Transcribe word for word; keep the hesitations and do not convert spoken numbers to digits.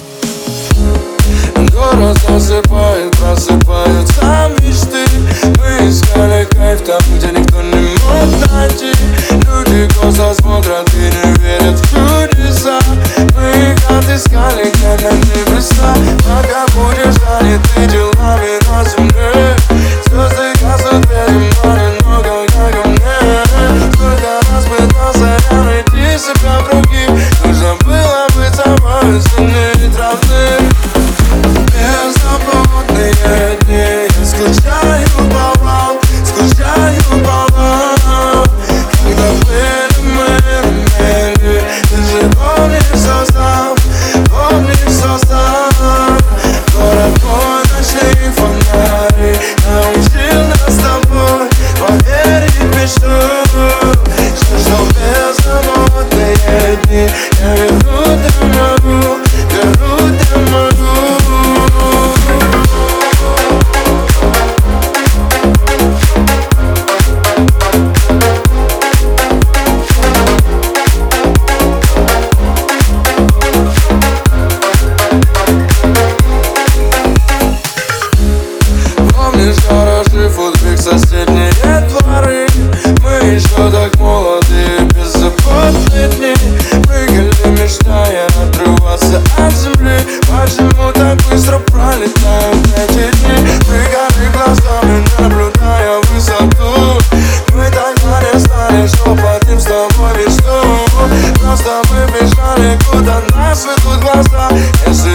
Город засыпает, просыпаются мечты. Мы искали кайф там, где никто не мог найти. Люди косо смотрят и не верят в чудеса. Мы их отыскали, как на небеса. Пока будешь занят ты делами на земле, звезды гаснут перед нами, но когда ко мне. Сколько раз пытался я найти себя в руки. Нужно было быть собой, остальные равны. Беззаботные дни, я скучаю по вам, скучаю по вам. Когда были мы вместе, ты же помнишь состав, помнишь состав. Город мой, ночные фонари научил нас с тобой поверить в мечту. Что беззаботные дни я вернуть не могу, вернуть не могу. Помнишь гаражи, футбик, соседние дворы. Мы еще так молоды, беззаботные дни. Прыгали, мечтая отрываться от земли. Почему так быстро пролетают эти дни? Прыгали глазами, наблюдая высоту. Мы тогда не знали, что платим с тобой мечту. Просто мы бежали, куда нас ведут глаза. Если